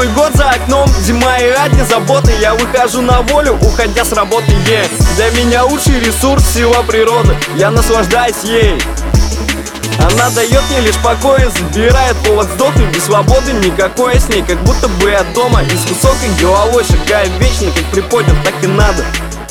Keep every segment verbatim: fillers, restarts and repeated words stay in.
Новый год за окном, зима и одни заботы. Я выхожу на волю, уходя с работы, е Для меня лучший ресурс — сила природы. Я наслаждаюсь ей. Она дает мне лишь покой, забирает повод сдохнуть. Без свободы никакой с ней, как будто бы я дома. И с высокой головой шагаю вечно, как приподнят, так и надо.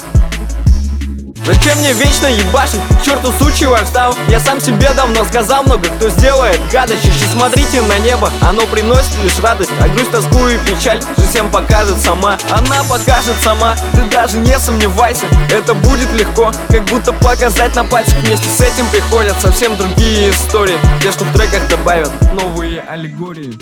Зачем мне вечно ебашить? К черту сучьего встал. Я сам себе давно сказал, много кто сделает гадость. Чаще смотрите на небо, оно приносит лишь радость. А грусть, тоску и печаль же всем покажет сама. Она покажет сама, ты даже не сомневайся. Это будет легко, как будто показать на пальцах. Вместе с этим приходят совсем другие истории. Те, что в треках добавят новые аллегории.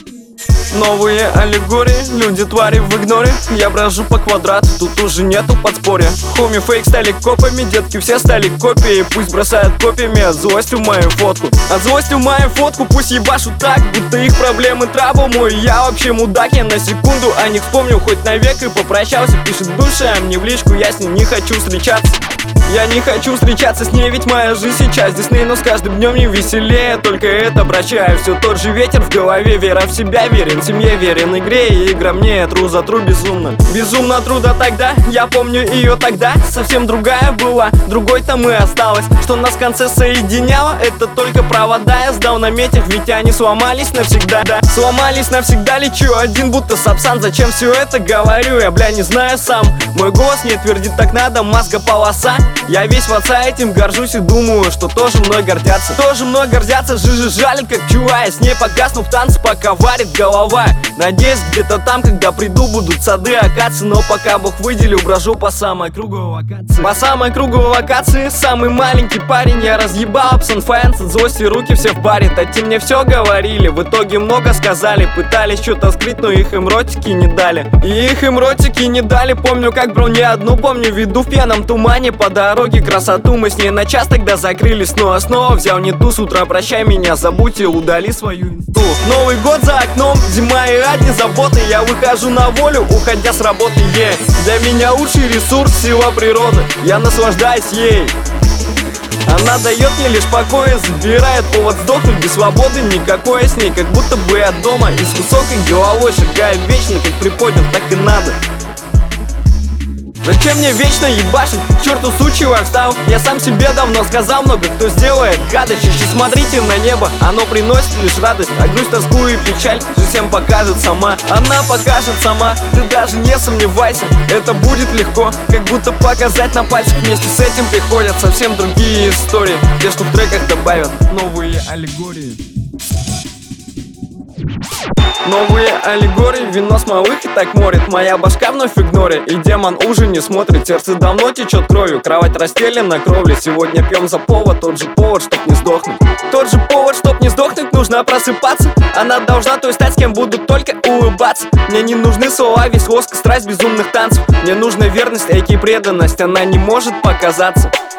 Новые аллегории, люди твари в игноре. Я брожу по квадрату, тут уже нету подспорья. Хоми фейк стали копами, детки все стали копии. Пусть бросают копиями от злости в мою фотку. От злости в мою фотку пусть ебашут так, будто их проблемы трабл мой. Я вообще мудак, я на секунду о них вспомнил хоть навек и попрощался. Пишет душа мне в личку, я с ней не хочу встречаться. Я не хочу встречаться с ней, ведь моя жизнь сейчас Дисней, но с каждым днем не веселее. Только это прощаю, все тот же ветер в голове. Вера в себя, верен семье, верен игре. И игра мне тру за тру безумно. Безумно трудно тогда, я помню ее тогда. Совсем другая была, другой там и осталась. Что нас в конце соединяло, это только провода. Я сдал на метях, ведь они сломались навсегда, да. Сломались навсегда, лечу один будто сапсан. Зачем все это говорю, я бля не знаю сам. Мой голос не твердит так надо, мозга полоса. Я весь в отца, этим горжусь и думаю, что тоже мной гордятся. Тоже мной гордятся, жижи жалит, как чуа. Я с ней погасну в танце, пока варит голова. Надеюсь, где-то там, когда приду, будут сады акации. Но пока Бог выделил, брожу по самой круговой локации. По самой круговой локации, самый маленький парень. Я разъебал абсенфайнс, от злости руки все в баре. Тати мне все говорили, в итоге много сказали. Пытались что-то скрыть, но их им ротики не дали. И их им ротики не дали. Помню, как брал не одну, помню, веду в пьяном тумане по дороге красоту. Мы с ней на час тогда закрылись, но снова взял не ту. С утра прощай меня, забудь и удали свою инсту. Новый год за окном, зима и одни заботы. Я выхожу на волю, уходя с работы, е Для меня лучший ресурс — сила природы. Я наслаждаюсь ей. Она дает мне лишь покой, забирает повод сдохнуть. Без свободы никакой с ней, как будто бы я дома. И с высокой головой шагаю вечно, как приподнят, так и надо. Зачем мне вечно ебашить? К черту сучьего встал. Я сам себе давно сказал, много кто сделает гадость. Чаще смотрите на небо, оно приносит лишь радость. А грусть, тоску и печаль же всем покажет сама. Она покажет сама, ты даже не сомневайся. Это будет легко, как будто показать на пальцах. Вместе с этим приходят совсем другие истории. Те, что в треках добавят новые аллегории. Новые аллегории, вино с малых и так морит. Моя башка вновь в игноре, и демон уже не смотрит. Сердце давно течет кровью, кровать расстелена на кровле. Сегодня пьем за повод, тот же повод, чтоб не сдохнуть. Тот же повод, чтоб не сдохнуть, нужно просыпаться. Она должна той стать, с кем буду только улыбаться. Мне не нужны слова, весь лоск и страсть безумных танцев. Мне нужна верность, эйки преданность, она не может показаться.